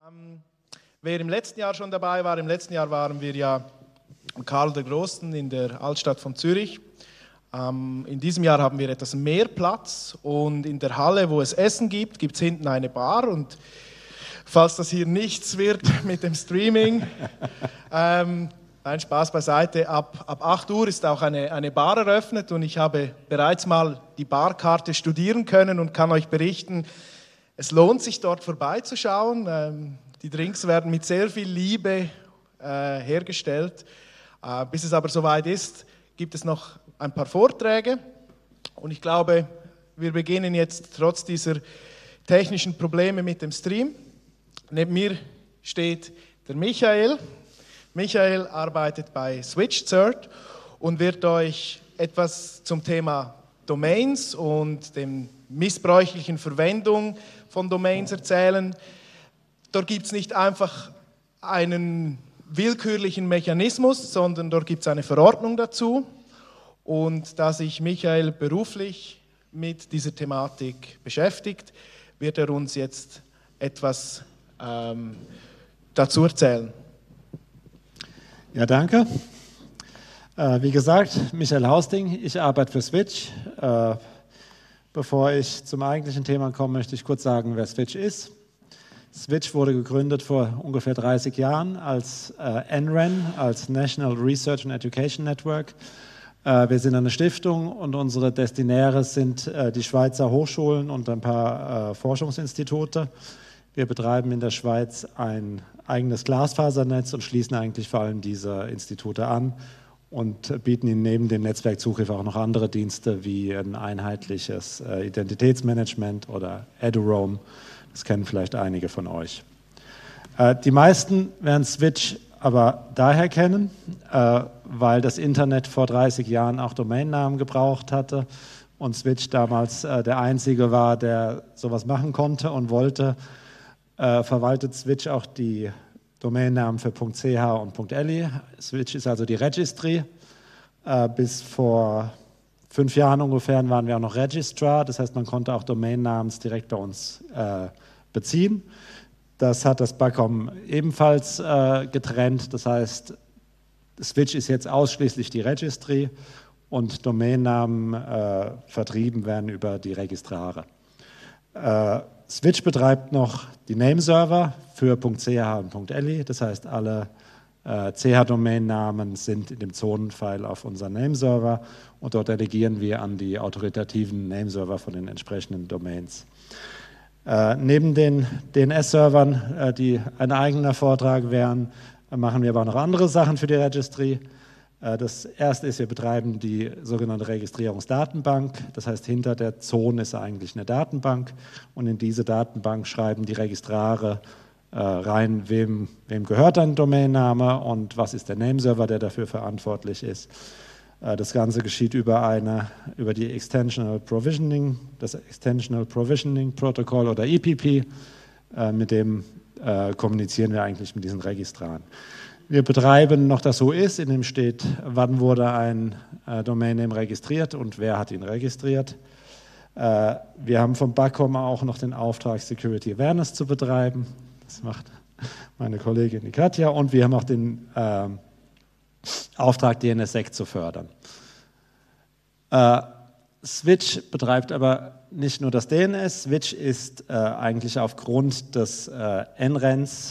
Wer im letzten Jahr schon dabei war, im letzten Jahr waren wir ja Karl der Großen in der Altstadt von Zürich. In diesem Jahr haben wir etwas mehr Platz und in der Halle, wo es Essen gibt, gibt es hinten eine Bar und falls das hier nichts wird mit dem Streaming, nein, Spaß beiseite, ab 8 Uhr ist auch eine Bar eröffnet und ich habe bereits mal die Barkarte studieren können und kann euch berichten, es lohnt sich dort vorbeizuschauen. Die Drinks werden mit sehr viel Liebe hergestellt. Bis es aber soweit ist, gibt es noch ein paar Vorträge und ich glaube, wir beginnen jetzt trotz dieser technischen Probleme mit dem Stream. Neben mir steht der Michael. Michael arbeitet bei SwitchCert und wird euch etwas zum Thema Domains und der missbräuchlichen Verwendung von Domains erzählen. Dort gibt es nicht einfach einen willkürlichen Mechanismus, sondern dort gibt es eine Verordnung dazu. Und da sich Michael beruflich mit dieser Thematik beschäftigt, wird er uns jetzt etwas dazu erzählen. Ja, danke. Wie gesagt, Michael Hausting, ich arbeite für Switch. Bevor ich zum eigentlichen Thema komme, möchte ich kurz sagen, wer Switch ist. Switch wurde gegründet vor ungefähr 30 Jahren als NREN, als National Research and Education Network. Wir sind eine Stiftung und unsere Destinäre sind die Schweizer Hochschulen und ein paar Forschungsinstitute. Wir betreiben in der Schweiz ein eigenes Glasfasernetz und schließen eigentlich vor allem diese Institute an und bieten ihnen neben dem Netzwerkzugriff auch noch andere Dienste wie ein einheitliches Identitätsmanagement oder eduroam. Das kennen vielleicht einige von euch. Die meisten werden Switch aber daher kennen, weil das Internet vor 30 Jahren auch Domainnamen gebraucht hatte und Switch damals der Einzige war, der sowas machen konnte und wollte. Verwaltet Switch auch die Domainnamen für .ch und .li. Switch ist also die Registry. Bis vor 5 Jahren ungefähr waren wir auch noch Registrar, das heißt, man konnte auch Domainnamens direkt bei uns beziehen. Das hat das BAKOM ebenfalls getrennt, das heißt, Switch ist jetzt ausschließlich die Registry und Domainnamen vertrieben werden über die Registrare. Switch betreibt noch die Nameserver für .ch und .li, das heißt, alle CH-Domainnamen sind in dem Zonenfile auf unseren Nameserver und dort delegieren wir an die autoritativen Nameserver von den entsprechenden Domains. Neben den DNS-Servern, die ein eigener Vortrag wären, machen wir aber auch noch andere Sachen für die Registry. Das erste ist, wir betreiben die sogenannte Registrierungsdatenbank. Das heißt, hinter der Zone ist eigentlich eine Datenbank und in diese Datenbank schreiben die Registrare rein, wem gehört ein Domainname und was ist der Nameserver, der dafür verantwortlich ist. Das Ganze geschieht über die Extensional Provisioning, das Extensional Provisioning Protocol oder EPP, mit dem kommunizieren wir eigentlich mit diesen Registraren. Wir betreiben noch das OIS, in dem steht, wann wurde ein Domainname registriert und wer hat ihn registriert. Wir haben vom BAKOM auch noch den Auftrag, Security Awareness zu betreiben. Das macht meine Kollegin die Katja. Und wir haben auch den Auftrag, DNSSEC zu fördern. Switch betreibt aber nicht nur das DNS. Switch ist eigentlich aufgrund des NRENs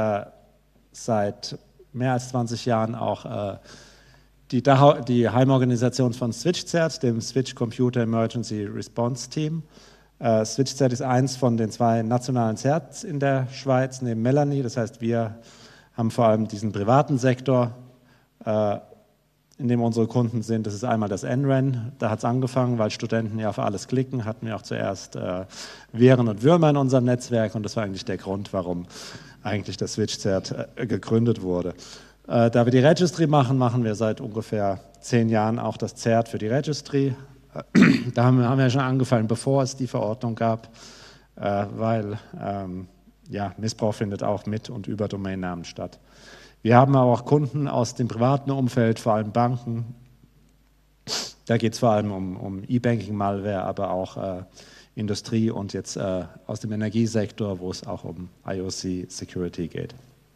seit mehr als 20 Jahren auch die Heimorganisation von SwitchCert, dem Switch Computer Emergency Response Team. SwitchCert ist eins von den 2 nationalen CERTs in der Schweiz, neben Melanie. Das heißt, wir haben vor allem diesen privaten Sektor, in dem unsere Kunden sind. Das ist einmal das NREN. Da hat es angefangen, weil Studenten ja auf alles klicken, hatten wir auch zuerst Viren und Würmer in unserem Netzwerk und das war eigentlich der Grund, warum eigentlich das SwitchCert gegründet wurde. Da wir die Registry machen, machen wir seit ungefähr 10 Jahren auch das CERT für die Registry. Da haben wir schon angefangen, bevor es die Verordnung gab, weil Missbrauch findet auch mit und über Domainnamen statt. Wir haben aber auch Kunden aus dem privaten Umfeld, vor allem Banken, Da geht es vor allem um E-Banking-Malware, aber auch Industrie und jetzt aus dem Energiesektor, wo es auch um IOC-Security geht.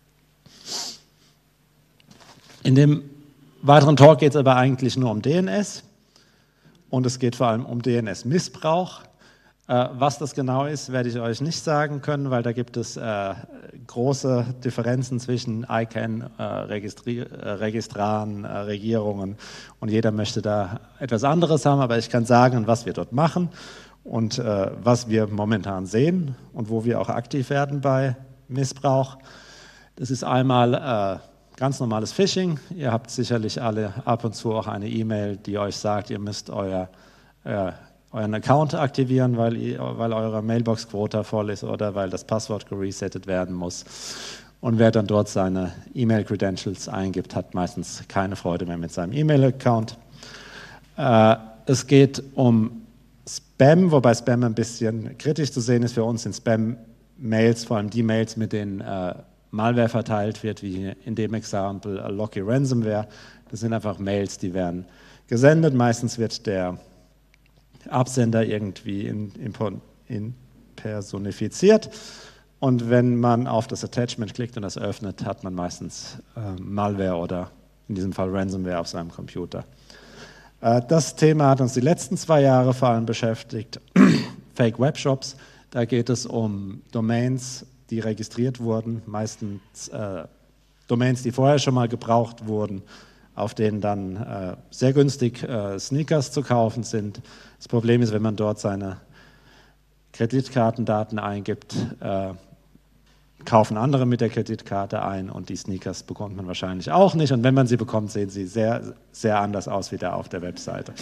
In dem weiteren Talk geht es aber eigentlich nur um DNS und es geht vor allem um DNS-Missbrauch. Was das genau ist, werde ich euch nicht sagen können, weil da gibt es große Differenzen zwischen ICANN, Registraren, Regierungen und jeder möchte da etwas anderes haben, aber ich kann sagen, was wir dort machen und was wir momentan sehen und wo wir auch aktiv werden bei Missbrauch. Das ist einmal ganz normales Phishing. Ihr habt sicherlich alle ab und zu auch eine E-Mail, die euch sagt, ihr müsst euren Account aktivieren, weil eure Mailbox-Quota voll ist oder weil das Passwort geresettet werden muss. Und wer dann dort seine E-Mail-Credentials eingibt, hat meistens keine Freude mehr mit seinem E-Mail-Account. Es geht um Spam, wobei Spam ein bisschen kritisch zu sehen ist. Für uns sind Spam-Mails, vor allem die Mails, mit denen Malware verteilt wird, wie in dem Exempel Locky Ransomware. Das sind einfach Mails, die werden gesendet. Meistens wird der Absender irgendwie personifiziert und wenn man auf das Attachment klickt und das öffnet, hat man meistens Malware oder in diesem Fall Ransomware auf seinem Computer. Das Thema hat uns die letzten 2 Jahre vor allem beschäftigt. Fake Webshops, da geht es um Domains, die registriert wurden, meistens Domains, die vorher schon mal gebraucht wurden, auf denen dann sehr günstig Sneakers zu kaufen sind. Das Problem ist, wenn man dort seine Kreditkartendaten eingibt, kaufen andere mit der Kreditkarte ein und die Sneakers bekommt man wahrscheinlich auch nicht. Und wenn man sie bekommt, sehen sie sehr, sehr anders aus wie da auf der Webseite.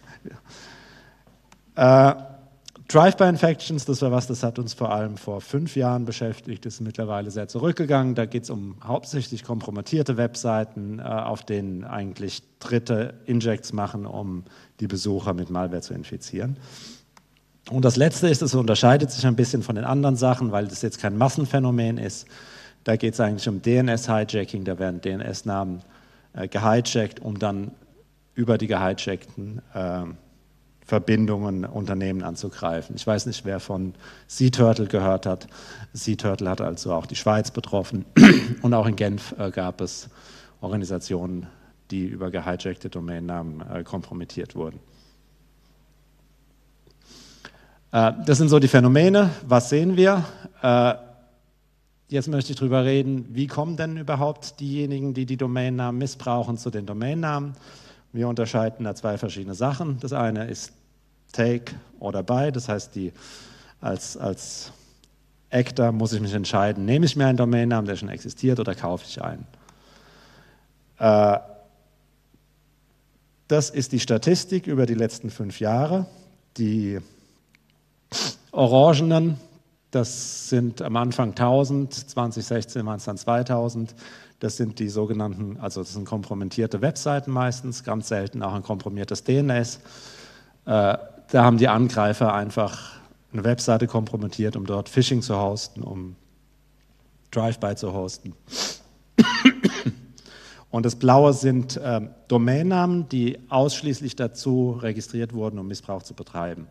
Drive-by-Infections, das hat uns vor allem vor 5 Jahren beschäftigt, ist mittlerweile sehr zurückgegangen. Da geht es um hauptsächlich kompromittierte Webseiten, auf denen eigentlich Dritte Injects machen, um die Besucher mit Malware zu infizieren. Und das Letzte ist, es unterscheidet sich ein bisschen von den anderen Sachen, weil das jetzt kein Massenphänomen ist. Da geht es eigentlich um DNS-Hijacking, da werden DNS-Namen gehijackt, um dann über die gehijackten Verbindungen, Unternehmen anzugreifen. Ich weiß nicht, wer von SeaTurtle gehört hat. SeaTurtle hat also auch die Schweiz betroffen und auch in Genf gab es Organisationen, die über gehijackte Domainnamen kompromittiert wurden. Das sind so die Phänomene. Was sehen wir? Jetzt möchte ich darüber reden, wie kommen denn überhaupt diejenigen, die die Domainnamen missbrauchen, zu den Domainnamen? Wir unterscheiden da 2 verschiedene Sachen. Das eine ist Take oder Buy, das heißt, als Actor muss ich mich entscheiden, nehme ich mir einen Domainnamen, der schon existiert, oder kaufe ich einen. Das ist die Statistik über die letzten 5 Jahre. Die Orangenen, das sind am Anfang 1000, 2016 waren es dann 2000. Das sind die sogenannten, also das sind kompromittierte Webseiten meistens, ganz selten auch ein komprimiertes DNS. Da haben die Angreifer einfach eine Webseite kompromittiert, um dort Phishing zu hosten, um Drive-by zu hosten. Und das Blaue sind Domainnamen, die ausschließlich dazu registriert wurden, um Missbrauch zu betreiben.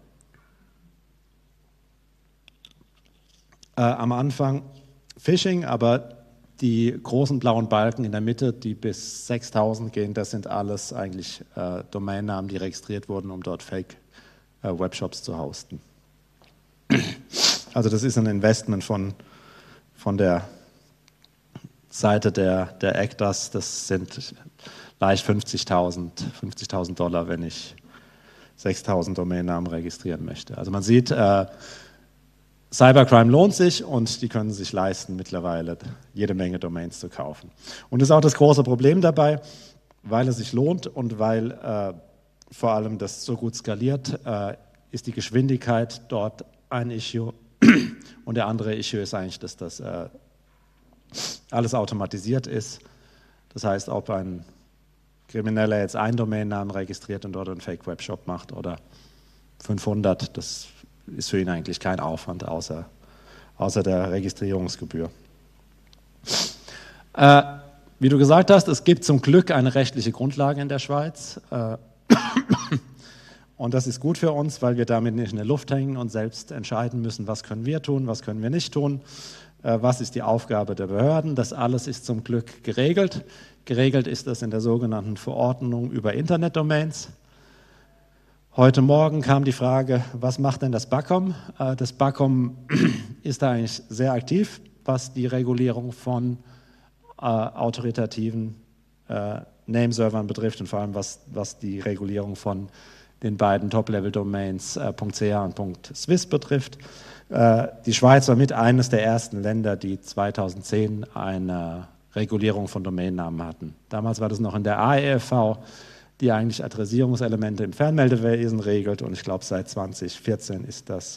Am Anfang Phishing, aber die großen blauen Balken in der Mitte, die bis 6000 gehen, das sind alles eigentlich Domainnamen, die registriert wurden, um dort Fake-Webshops zu hosten. Also das ist ein Investment von der Seite der Actors, das sind leicht $50.000 $50.000, wenn ich 6000 Domainnamen registrieren möchte. Also man sieht, Cybercrime lohnt sich und die können sich leisten, mittlerweile jede Menge Domains zu kaufen. Und das ist auch das große Problem dabei, weil es sich lohnt und weil vor allem das so gut skaliert, ist die Geschwindigkeit dort ein Issue. Und der andere Issue ist eigentlich, dass das alles automatisiert ist. Das heißt, ob ein Krimineller jetzt einen Domainnamen registriert und dort einen Fake-Webshop macht oder 500, das ist für ihn eigentlich kein Aufwand, außer der Registrierungsgebühr. Wie du gesagt hast, es gibt zum Glück eine rechtliche Grundlage in der Schweiz. Und das ist gut für uns, weil wir damit nicht in der Luft hängen und selbst entscheiden müssen, was können wir tun, was können wir nicht tun, was ist die Aufgabe der Behörden. Das alles ist zum Glück geregelt. Geregelt ist das in der sogenannten Verordnung über Internetdomains. Heute Morgen kam die Frage, was macht denn das BAKOM? Das BAKOM ist da eigentlich sehr aktiv, was die Regulierung von autoritativen Nameservern betrifft und vor allem was die Regulierung von den beiden Top-Level-Domains .ch und .swiss betrifft. Die Schweiz war mit eines der ersten Länder, die 2010 eine Regulierung von Domainnamen hatten. Damals war das noch in der AEFV, die eigentlich Adressierungselemente im Fernmeldewesen regelt, und ich glaube seit 2014 ist das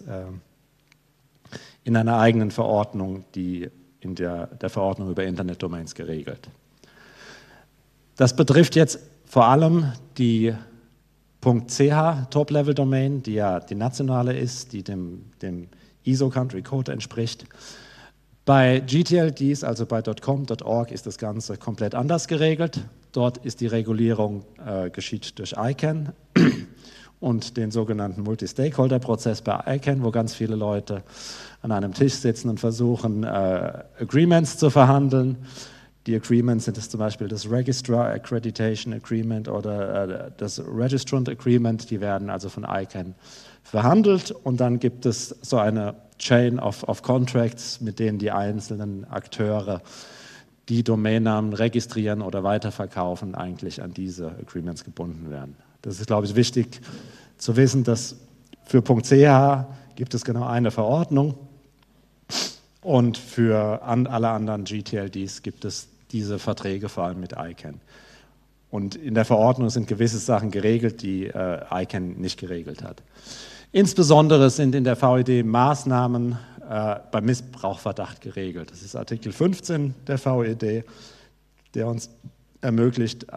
in einer eigenen Verordnung, die in der Verordnung über Internetdomains geregelt. Das betrifft jetzt vor allem die .ch Top-Level-Domain, die ja die nationale ist, die dem ISO-Country-Code entspricht. Bei GTLDs, also bei .com, .org, ist das Ganze komplett anders geregelt. Dort ist die Regulierung geschieht durch ICANN und den sogenannten Multi-Stakeholder-Prozess bei ICANN, wo ganz viele Leute an einem Tisch sitzen und versuchen, Agreements zu verhandeln. Die Agreements sind es zum Beispiel das Registrar Accreditation Agreement oder das Registrant Agreement, die werden also von ICANN verhandelt, und dann gibt es so eine Chain of Contracts, mit denen die einzelnen Akteure, die Domainnamen registrieren oder weiterverkaufen, eigentlich an diese Agreements gebunden werden. Das ist, glaube ich, wichtig zu wissen, dass für .ch gibt es genau eine Verordnung und für alle anderen GTLDs gibt es diese Verträge vor allem mit ICANN. Und in der Verordnung sind gewisse Sachen geregelt, die ICANN nicht geregelt hat. Insbesondere sind in der VED Maßnahmen beim Missbrauchverdacht geregelt. Das ist Artikel 15 der VED, der uns ermöglicht,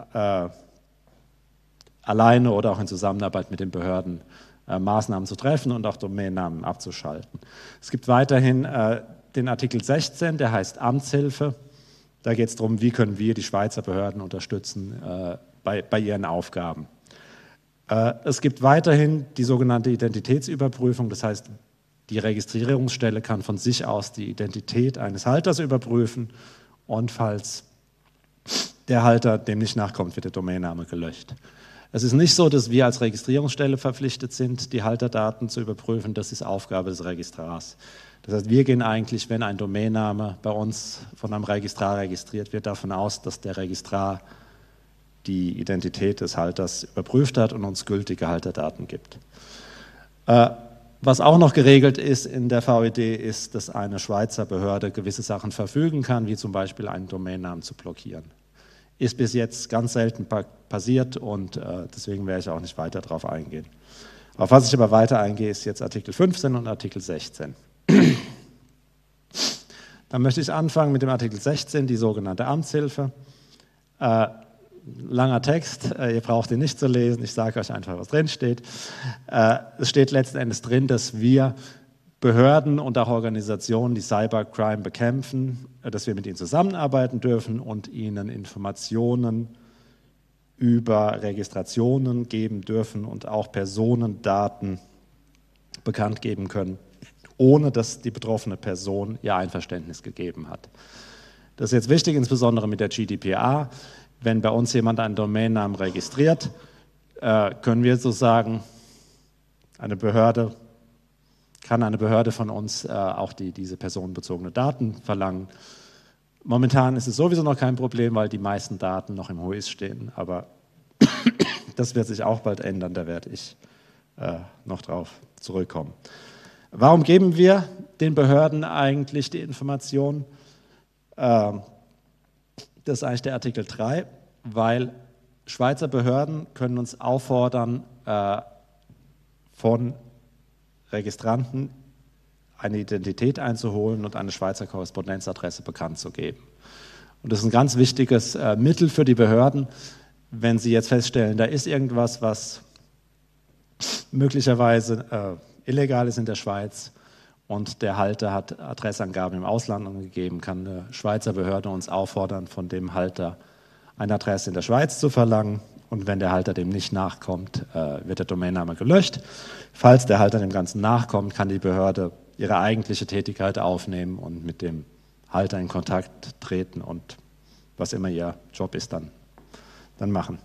alleine oder auch in Zusammenarbeit mit den Behörden Maßnahmen zu treffen und auch Domainnamen abzuschalten. Es gibt weiterhin den Artikel 16, der heißt Amtshilfe. Da geht es darum, wie können wir die Schweizer Behörden unterstützen bei ihren Aufgaben. Es gibt weiterhin die sogenannte Identitätsüberprüfung, das heißt, die Registrierungsstelle kann von sich aus die Identität eines Halters überprüfen, und falls der Halter dem nicht nachkommt, wird der Domainname gelöscht. Es ist nicht so, dass wir als Registrierungsstelle verpflichtet sind, die Halterdaten zu überprüfen, das ist Aufgabe des Registrars. Das heißt, wir gehen eigentlich, wenn ein Domainname bei uns von einem Registrar registriert wird, davon aus, dass der Registrar die Identität des Halters überprüft hat und uns gültige Halterdaten gibt. Was auch noch geregelt ist in der VED, ist, dass eine Schweizer Behörde gewisse Sachen verfügen kann, wie zum Beispiel einen Domainnamen zu blockieren. Ist bis jetzt ganz selten passiert, und deswegen werde ich auch nicht weiter darauf eingehen. Auf was ich aber weiter eingehe, ist jetzt Artikel 15 und Artikel 16. Dann möchte ich anfangen mit dem Artikel 16, die sogenannte Amtshilfe. Langer Text, ihr braucht ihn nicht zu lesen, ich sage euch einfach, was drin steht. Es steht letzten Endes drin, dass wir Behörden und auch Organisationen, die Cybercrime bekämpfen, dass wir mit ihnen zusammenarbeiten dürfen und ihnen Informationen über Registrationen geben dürfen und auch Personendaten bekannt geben können, ohne dass die betroffene Person ihr Einverständnis gegeben hat. Das ist jetzt wichtig, insbesondere mit der GDPR. Wenn bei uns jemand einen Domainnamen registriert, können wir sozusagen kann eine Behörde von uns auch diese personenbezogene Daten verlangen. Momentan ist es sowieso noch kein Problem, weil die meisten Daten noch im HOIS stehen, aber das wird sich auch bald ändern, da werde ich noch drauf zurückkommen. Warum geben wir den Behörden eigentlich die Informationen? Das ist eigentlich der Artikel 3, weil Schweizer Behörden können uns auffordern, von Registranten eine Identität einzuholen und eine Schweizer Korrespondenzadresse bekannt zu geben. Und das ist ein ganz wichtiges Mittel für die Behörden, wenn sie jetzt feststellen, da ist irgendwas, was möglicherweise illegal ist in der Schweiz, und der Halter hat Adressangaben im Ausland angegeben, kann eine Schweizer Behörde uns auffordern, von dem Halter eine Adresse in der Schweiz zu verlangen und wenn der Halter dem nicht nachkommt, wird der Domainname gelöscht. Falls der Halter dem Ganzen nachkommt, kann die Behörde ihre eigentliche Tätigkeit aufnehmen und mit dem Halter in Kontakt treten und was immer ihr Job ist, dann machen.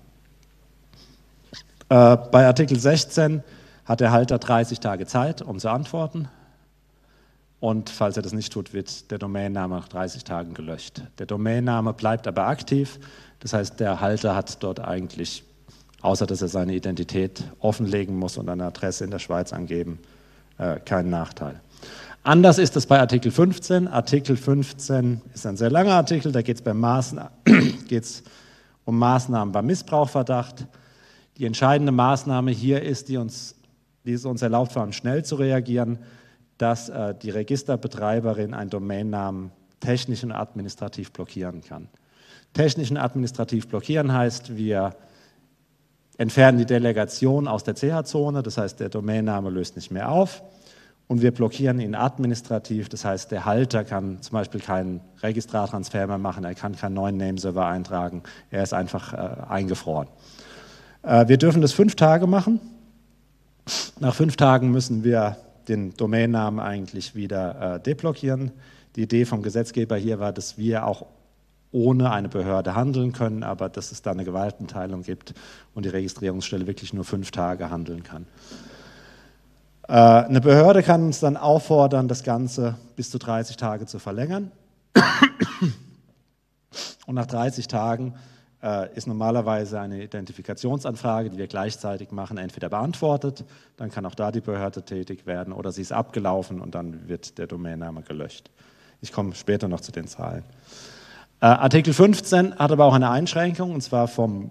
Bei Artikel 16 hat der Halter 30 Tage Zeit, um zu antworten. Und falls er das nicht tut, wird der Domainname nach 30 Tagen gelöscht. Der Domainname bleibt aber aktiv. Das heißt, der Halter hat dort eigentlich, außer dass er seine Identität offenlegen muss und eine Adresse in der Schweiz angeben, keinen Nachteil. Anders ist es bei Artikel 15. Artikel 15 ist ein sehr langer Artikel, da geht es um Maßnahmen beim Missbrauchverdacht. Die entscheidende Maßnahme hier ist, die es uns erlaubt, vor allem schnell zu reagieren, dass die Registerbetreiberin einen Domainnamen technisch und administrativ blockieren kann. Technisch und administrativ blockieren heißt, wir entfernen die Delegation aus der CH-Zone, das heißt, der Domainname löst nicht mehr auf, und wir blockieren ihn administrativ, das heißt, der Halter kann zum Beispiel keinen Registrartransfer mehr machen, er kann keinen neuen Nameserver eintragen, er ist einfach eingefroren. Wir dürfen das 5 Tage machen. Nach 5 Tagen müssen wir den Domainnamen eigentlich wieder deblockieren. Die Idee vom Gesetzgeber hier war, dass wir auch ohne eine Behörde handeln können, aber dass es da eine Gewaltenteilung gibt und die Registrierungsstelle wirklich nur 5 Tage handeln kann. Eine Behörde kann uns dann auffordern, das Ganze bis zu 30 Tage zu verlängern. Und nach 30 Tagen ist normalerweise eine Identifikationsanfrage, die wir gleichzeitig machen, entweder beantwortet, dann kann auch da die Behörde tätig werden, oder sie ist abgelaufen und dann wird der Domainname gelöscht. Ich komme später noch zu den Zahlen. Artikel 15 hat aber auch eine Einschränkung, und zwar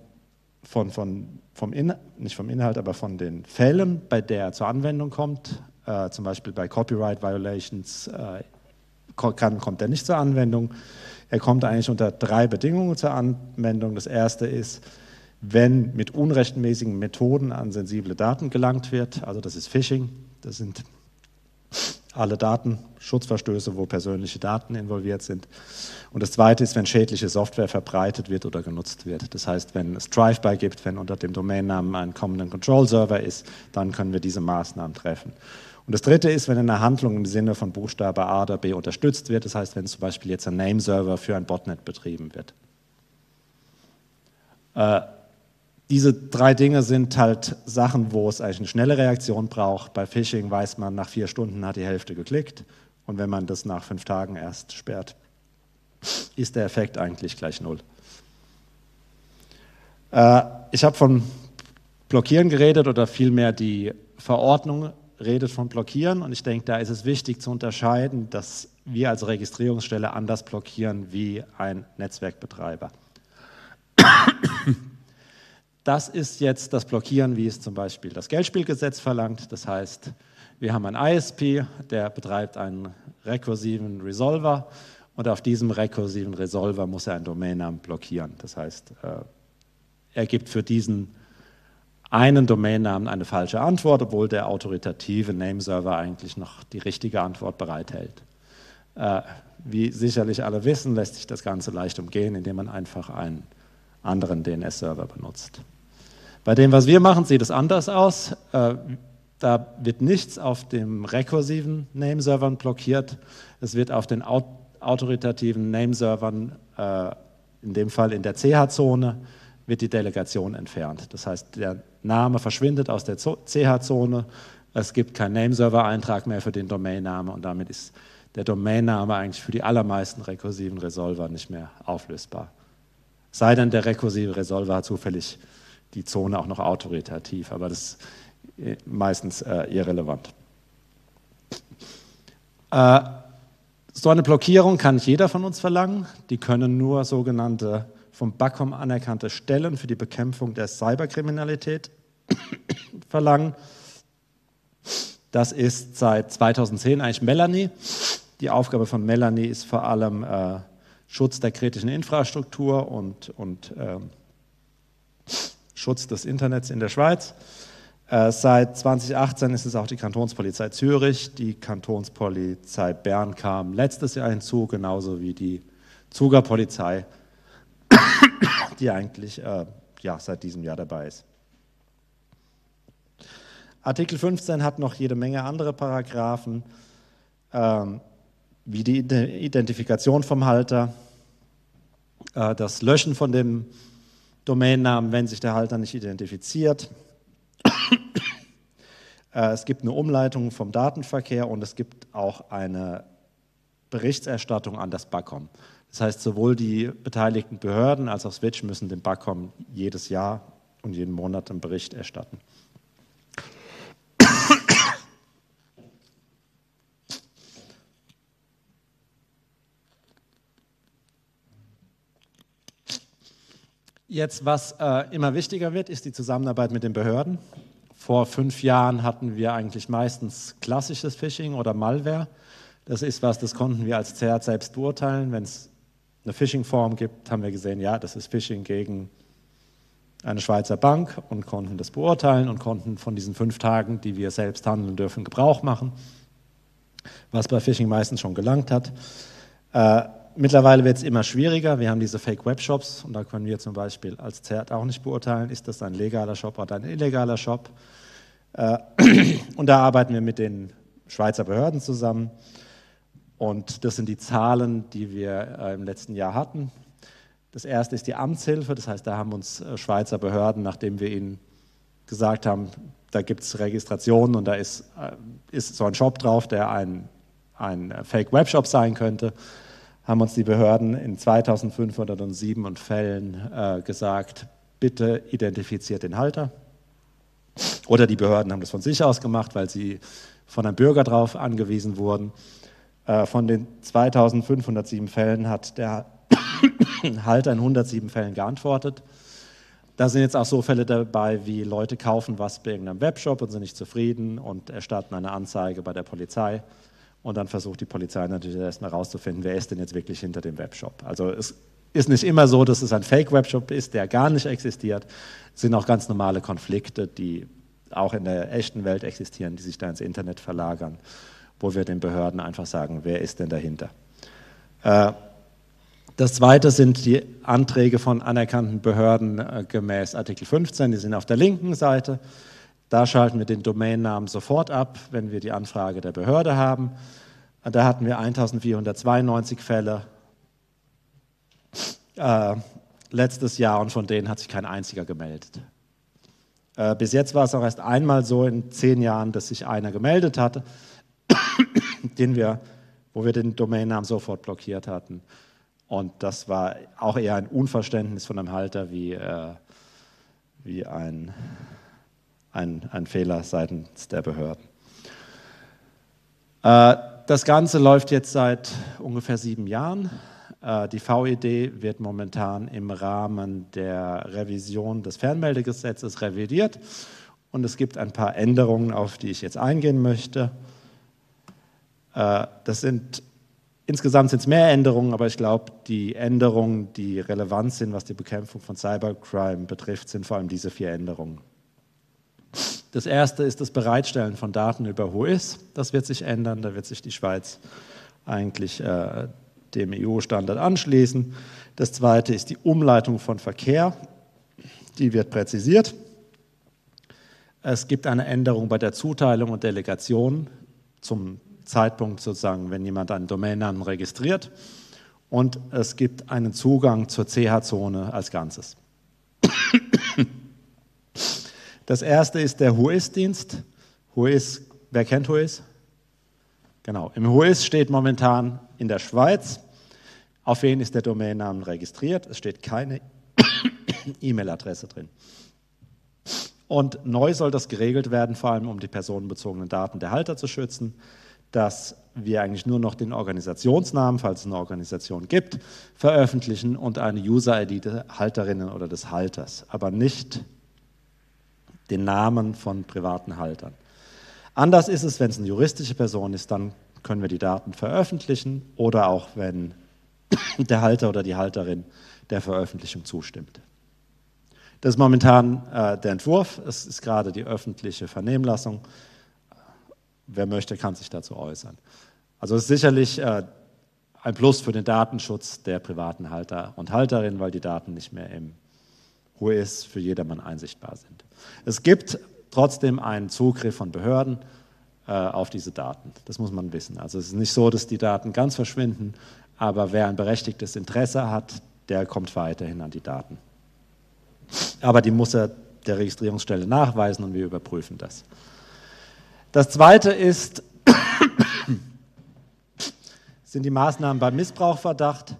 nicht vom Inhalt, aber von den Fällen, bei der er zur Anwendung kommt. Zum Beispiel bei Copyright Violations kommt er nicht zur Anwendung. Er kommt eigentlich unter 3 Bedingungen zur Anwendung. Das erste ist, wenn mit unrechtmäßigen Methoden an sensible Daten gelangt wird, also das ist Phishing, das sind alle Datenschutzverstöße, wo persönliche Daten involviert sind. Und das zweite ist, wenn schädliche Software verbreitet wird oder genutzt wird. Das heißt, wenn es Drive-by gibt, wenn unter dem Domainnamen ein Command and Control Server ist, dann können wir diese Maßnahmen treffen. Und das dritte ist, wenn eine Handlung im Sinne von Buchstabe A oder B unterstützt wird, das heißt, wenn zum Beispiel jetzt ein Nameserver für ein Botnet betrieben wird. Diese 3 Dinge sind halt Sachen, wo es eigentlich eine schnelle Reaktion braucht. Bei Phishing weiß man, nach 4 Stunden hat die Hälfte geklickt, und wenn man das nach 5 Tagen erst sperrt, ist der Effekt eigentlich gleich 0. Ich habe von Blockieren geredet, oder vielmehr die Verordnung redet von Blockieren, und ich denke, da ist es wichtig zu unterscheiden, dass wir als Registrierungsstelle anders blockieren wie ein Netzwerkbetreiber. Das ist jetzt das Blockieren, wie es zum Beispiel das Geldspielgesetz verlangt. Das heißt, wir haben einen ISP, der betreibt einen rekursiven Resolver, und auf diesem rekursiven Resolver muss er einen Domainnamen blockieren. Das heißt, er gibt für diesen einen Domainnamen eine falsche Antwort, obwohl der autoritative Nameserver eigentlich noch die richtige Antwort bereithält. Wie sicherlich alle wissen, lässt sich das Ganze leicht umgehen, indem man einfach einen anderen DNS-Server benutzt. Bei dem, was wir machen, sieht es anders aus. Da wird nichts auf dem rekursiven Nameservern blockiert. Es wird auf den autoritativen Nameservern, in dem Fall in der CH-Zone, wird die Delegation entfernt. Das heißt, der Name verschwindet aus der CH-Zone, es gibt keinen Nameserver-Eintrag mehr für den Domainnamen, und damit ist der Domainname eigentlich für die allermeisten rekursiven Resolver nicht mehr auflösbar. Sei denn, der rekursive Resolver hat zufällig die Zone auch noch autoritativ, aber das ist meistens irrelevant. So eine Blockierung kann nicht jeder von uns verlangen. Die können nur sogenannte vom BAKOM anerkannte Stellen für die Bekämpfung der Cyberkriminalität verlangen. Das ist seit 2010 eigentlich Melanie. Die Aufgabe von Melanie ist vor allem Schutz der kritischen Infrastruktur und Schutz des Internets in der Schweiz. Seit 2018 ist es auch die Kantonspolizei Zürich. Die Kantonspolizei Bern kam letztes Jahr hinzu, genauso wie die Zuger Polizei, die eigentlich seit diesem Jahr dabei ist. Artikel 15 hat noch jede Menge andere Paragraphen, wie die Identifikation vom Halter, das Löschen von dem Domainnamen, wenn sich der Halter nicht identifiziert. Es gibt eine Umleitung vom Datenverkehr und es gibt auch eine Berichterstattung an das BAKOM. Das heißt, sowohl die beteiligten Behörden als auch Switch müssen dem BAKOM jedes Jahr und jeden Monat einen Bericht erstatten. Jetzt, was immer wichtiger wird, ist die Zusammenarbeit mit den Behörden. Vor 5 Jahren hatten wir eigentlich meistens klassisches Phishing oder Malware. Das ist was, das konnten wir als CERT selbst beurteilen. Wenn es eine Phishing-Form gibt, haben wir gesehen, ja, das ist Phishing gegen eine Schweizer Bank und konnten das beurteilen und konnten von diesen 5 Tagen, die wir selbst handeln dürfen, Gebrauch machen, was bei Phishing meistens schon gelangt hat. Mittlerweile wird es immer schwieriger. Wir haben diese Fake-Webshops und da können wir zum Beispiel als CERT auch nicht beurteilen, ist das ein legaler Shop oder ein illegaler Shop. Und da arbeiten wir mit den Schweizer Behörden zusammen. Und das sind die Zahlen, die wir im letzten Jahr hatten. Das erste ist die Amtshilfe, das heißt, da haben uns Schweizer Behörden, nachdem wir ihnen gesagt haben, da gibt es Registrationen und da ist so ein Shop drauf, der ein Fake-Webshop sein könnte, haben uns die Behörden in 2507 Fällen gesagt, bitte identifiziert den Halter. Oder die Behörden haben das von sich aus gemacht, weil sie von einem Bürger darauf angewiesen wurden. Von den 2507 Fällen hat der Halter in 107 Fällen geantwortet. Da sind jetzt auch so Fälle dabei, wie Leute kaufen was bei irgendeinem Webshop und sind nicht zufrieden und erstatten eine Anzeige bei der Polizei. Und dann versucht die Polizei natürlich erstmal herauszufinden, wer ist denn jetzt wirklich hinter dem Webshop. Also es ist nicht immer so, dass es ein Fake-Webshop ist, der gar nicht existiert. Es sind auch ganz normale Konflikte, die auch in der echten Welt existieren, die sich da ins Internet verlagern, wo wir den Behörden einfach sagen, wer ist denn dahinter. Das zweite sind die Anträge von anerkannten Behörden gemäß Artikel 15, die sind auf der linken Seite. Da schalten wir den Domainnamen sofort ab, wenn wir die Anfrage der Behörde haben. Da hatten wir 1492 Fälle letztes Jahr und von denen hat sich kein einziger gemeldet. Bis jetzt war es auch erst einmal so in 10 Jahren, dass sich einer gemeldet hatte, wo wir den Domainnamen sofort blockiert hatten. Und das war auch eher ein Unverständnis von einem Halter wie ein Fehler seitens der Behörden. Das Ganze läuft jetzt seit ungefähr 7 Jahren. Die VED wird momentan im Rahmen der Revision des Fernmeldegesetzes revidiert und es gibt ein paar Änderungen, auf die ich jetzt eingehen möchte. Insgesamt sind es mehr Änderungen, aber ich glaube, die Änderungen, die relevant sind, was die Bekämpfung von Cybercrime betrifft, sind vor allem diese 4 Änderungen. Das erste ist das Bereitstellen von Daten über WHOIS. Das wird sich ändern, da wird sich die Schweiz eigentlich dem EU-Standard anschließen. Das zweite ist die Umleitung von Verkehr. Die wird präzisiert. Es gibt eine Änderung bei der Zuteilung und Delegation zum Zeitpunkt sozusagen, wenn jemand einen Domainnamen registriert. Und es gibt einen Zugang zur CH-Zone als Ganzes. Das erste ist der WHOIS-Dienst. WHOIS, wer kennt WHOIS? Genau, im WHOIS steht momentan in der Schweiz, auf wen ist der Domainnamen registriert. Es steht keine E-Mail-Adresse drin. Und neu soll das geregelt werden, vor allem um die personenbezogenen Daten der Halter zu schützen, dass wir eigentlich nur noch den Organisationsnamen, falls es eine Organisation gibt, veröffentlichen und eine User-ID der Halterinnen oder des Halters, aber nicht den Namen von privaten Haltern. Anders ist es, wenn es eine juristische Person ist, dann können wir die Daten veröffentlichen oder auch, wenn der Halter oder die Halterin der Veröffentlichung zustimmt. Das ist momentan der Entwurf, es ist gerade die öffentliche Vernehmlassung. Wer möchte, kann sich dazu äußern. Also es ist sicherlich ein Plus für den Datenschutz der privaten Halter und Halterinnen, weil die Daten nicht mehr im WHOIS für jedermann einsichtbar sind. Es gibt trotzdem einen Zugriff von Behörden auf diese Daten. Das muss man wissen. Also es ist nicht so, dass die Daten ganz verschwinden, aber wer ein berechtigtes Interesse hat, der kommt weiterhin an die Daten. Aber die muss er der Registrierungsstelle nachweisen und wir überprüfen das. Das Zweite sind die Maßnahmen beim Missbrauchverdacht.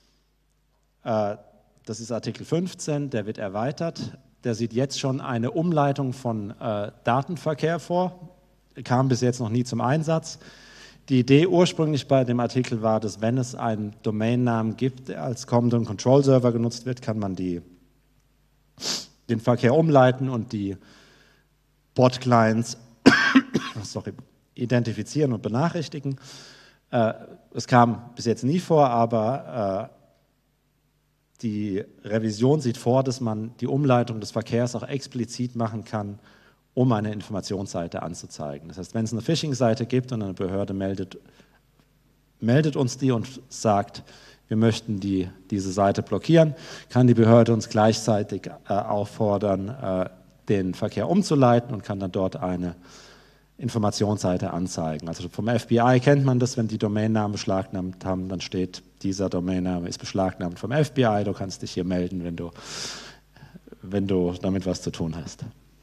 Das ist Artikel 15, der wird erweitert. Der sieht jetzt schon eine Umleitung von Datenverkehr vor. Kam bis jetzt noch nie zum Einsatz. Die Idee ursprünglich bei dem Artikel war, dass wenn es einen Domainnamen gibt, der als Command and Control Server genutzt wird, kann man den Verkehr umleiten und die Bot-Clients identifizieren und benachrichtigen. Es kam bis jetzt nie vor, aber die Revision sieht vor, dass man die Umleitung des Verkehrs auch explizit machen kann, um eine Informationsseite anzuzeigen. Das heißt, wenn es eine Phishing-Seite gibt und eine Behörde meldet uns die und sagt, wir möchten diese Seite blockieren, kann die Behörde uns gleichzeitig auffordern, den Verkehr umzuleiten und kann dann dort eine Informationsseite anzeigen. Also vom FBI kennt man das, wenn die Domainnamen beschlagnahmt haben, dann steht, dieser Domainname ist beschlagnahmt vom FBI, du kannst dich hier melden, wenn du damit was zu tun hast.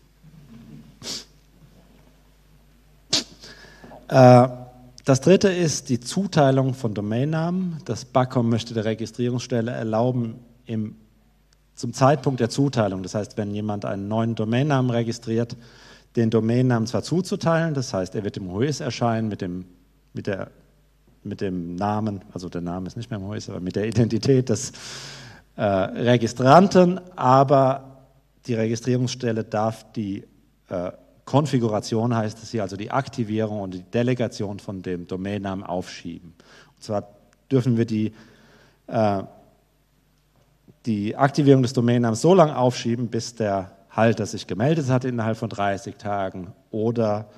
Das dritte ist die Zuteilung von Domainnamen. Das BACOM möchte der Registrierungsstelle erlauben, zum Zeitpunkt der Zuteilung, das heißt, wenn jemand einen neuen Domainnamen registriert, den Domainnamen zwar zuzuteilen, das heißt, er wird im WHOIS erscheinen mit dem Namen, also der Name ist nicht mehr im WHOIS, aber mit der Identität des Registranten, aber die Registrierungsstelle darf die Konfiguration, heißt es hier, also die Aktivierung und die Delegation von dem Domainnamen aufschieben. Und zwar dürfen wir die Aktivierung des Domainnamens so lange aufschieben, bis der Halter sich gemeldet hat innerhalb von 30 Tagen oder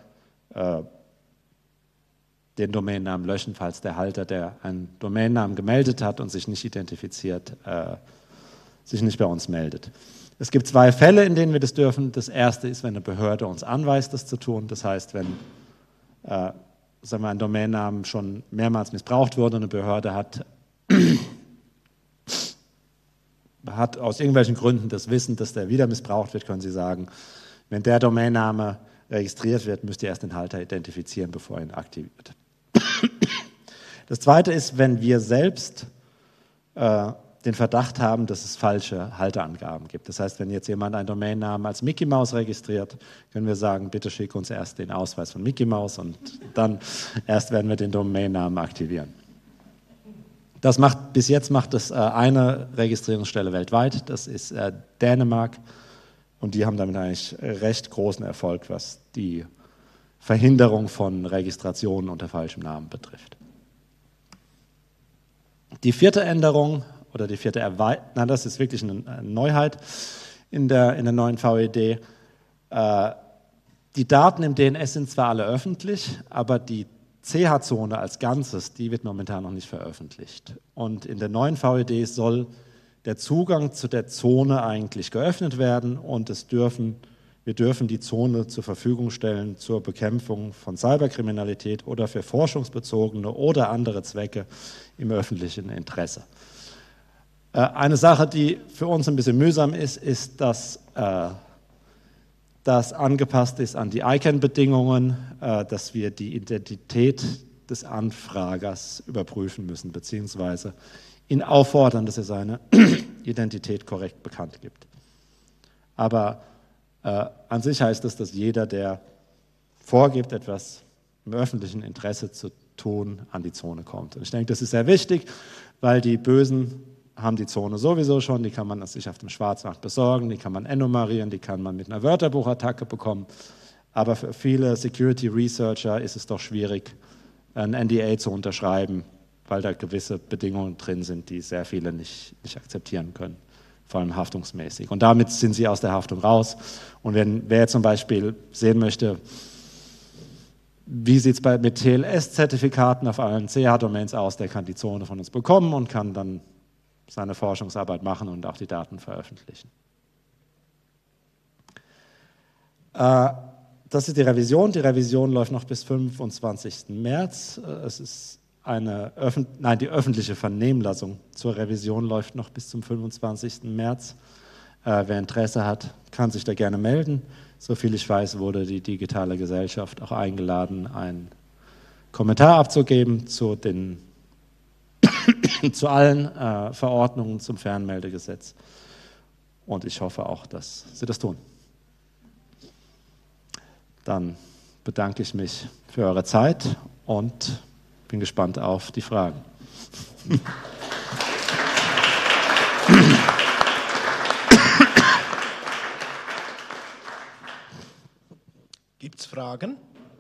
den Domainnamen löschen, falls der Halter, der einen Domainnamen gemeldet hat und sich nicht identifiziert, sich nicht bei uns meldet. Es gibt zwei Fälle, in denen wir das dürfen. Das erste ist, wenn eine Behörde uns anweist, das zu tun. Das heißt, wenn ein Domainnamen schon mehrmals missbraucht wurde und eine Behörde hat aus irgendwelchen Gründen das Wissen, dass der wieder missbraucht wird, können Sie sagen, wenn der Domainname registriert wird, müsst ihr erst den Halter identifizieren, bevor er ihn aktiviert. Das Zweite ist, wenn wir selbst den Verdacht haben, dass es falsche Halterangaben gibt. Das heißt, wenn jetzt jemand einen Domainnamen als Mickey Mouse registriert, können wir sagen, bitte schick uns erst den Ausweis von Mickey Mouse und dann erst werden wir den Domainnamen aktivieren. Bis jetzt macht das eine Registrierungsstelle weltweit, das ist Dänemark, und die haben damit eigentlich recht großen Erfolg, was die Verhinderung von Registrationen unter falschem Namen betrifft. Die vierte Änderung oder die vierte Erweiterung, das ist wirklich eine Neuheit in der neuen VED. Die Daten im DNS sind zwar alle öffentlich, aber die CH-Zone als Ganzes, die wird momentan noch nicht veröffentlicht. Und in der neuen VED soll der Zugang zu der Zone eigentlich geöffnet werden und wir dürfen die Zone zur Verfügung stellen zur Bekämpfung von Cyberkriminalität oder für forschungsbezogene oder andere Zwecke im öffentlichen Interesse. Eine Sache, die für uns ein bisschen mühsam ist, dass das angepasst ist an die ICANN-Bedingungen, dass wir die Identität des Anfragers überprüfen müssen, beziehungsweise ihn auffordern, dass er seine Identität korrekt bekannt gibt. Aber an sich heißt es, dass jeder, der vorgibt, etwas im öffentlichen Interesse zu tun, an die Zone kommt. Und ich denke, das ist sehr wichtig, weil die Bösen haben die Zone sowieso schon, die kann man sich auf dem Schwarzmarkt besorgen, die kann man ennummerieren, die kann man mit einer Wörterbuchattacke bekommen. Aber für viele Security Researcher ist es doch schwierig, ein NDA zu unterschreiben, weil da gewisse Bedingungen drin sind, die sehr viele nicht akzeptieren können, vor allem haftungsmäßig. Und damit sind sie aus der Haftung raus. Und wer zum Beispiel sehen möchte, wie sieht es mit TLS-Zertifikaten auf allen CH-Domains aus, der kann die Zone von uns bekommen und kann dann seine Forschungsarbeit machen und auch die Daten veröffentlichen. Das ist die Revision. Die Revision läuft noch bis 25. März. Es ist die öffentliche Vernehmlassung zur Revision läuft noch bis zum 25. März. Wer Interesse hat, kann sich da gerne melden. Soviel ich weiß, wurde die digitale Gesellschaft auch eingeladen, einen Kommentar abzugeben zu allen Verordnungen zum Fernmeldegesetz. Und ich hoffe auch, dass Sie das tun. Dann bedanke ich mich für eure Zeit und bin gespannt auf die Fragen. Gibt es Fragen?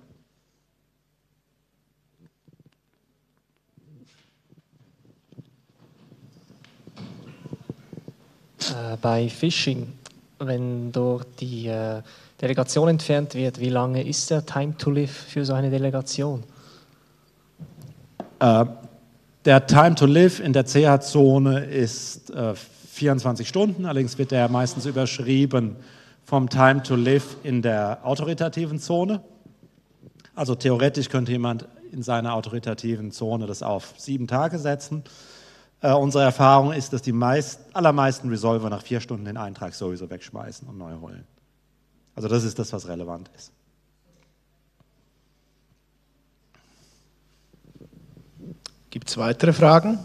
Bei Phishing, wenn dort die Delegation entfernt wird, wie lange ist der Time to Live für so eine Delegation? Der Time to Live in der CH-Zone ist 24 Stunden, allerdings wird der meistens überschrieben vom Time to Live in der autoritativen Zone. Also theoretisch könnte jemand in seiner autoritativen Zone das auf 7 Tage setzen. Unsere Erfahrung ist, dass die allermeisten Resolver nach 4 Stunden den Eintrag sowieso wegschmeißen und neu holen. Also das ist das, was relevant ist. Gibt es weitere Fragen?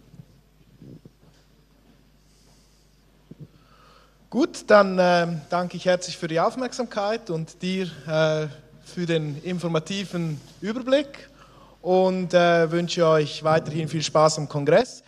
Gut, dann danke ich herzlich für die Aufmerksamkeit und dir für den informativen Überblick und wünsche euch weiterhin viel Spaß am Kongress.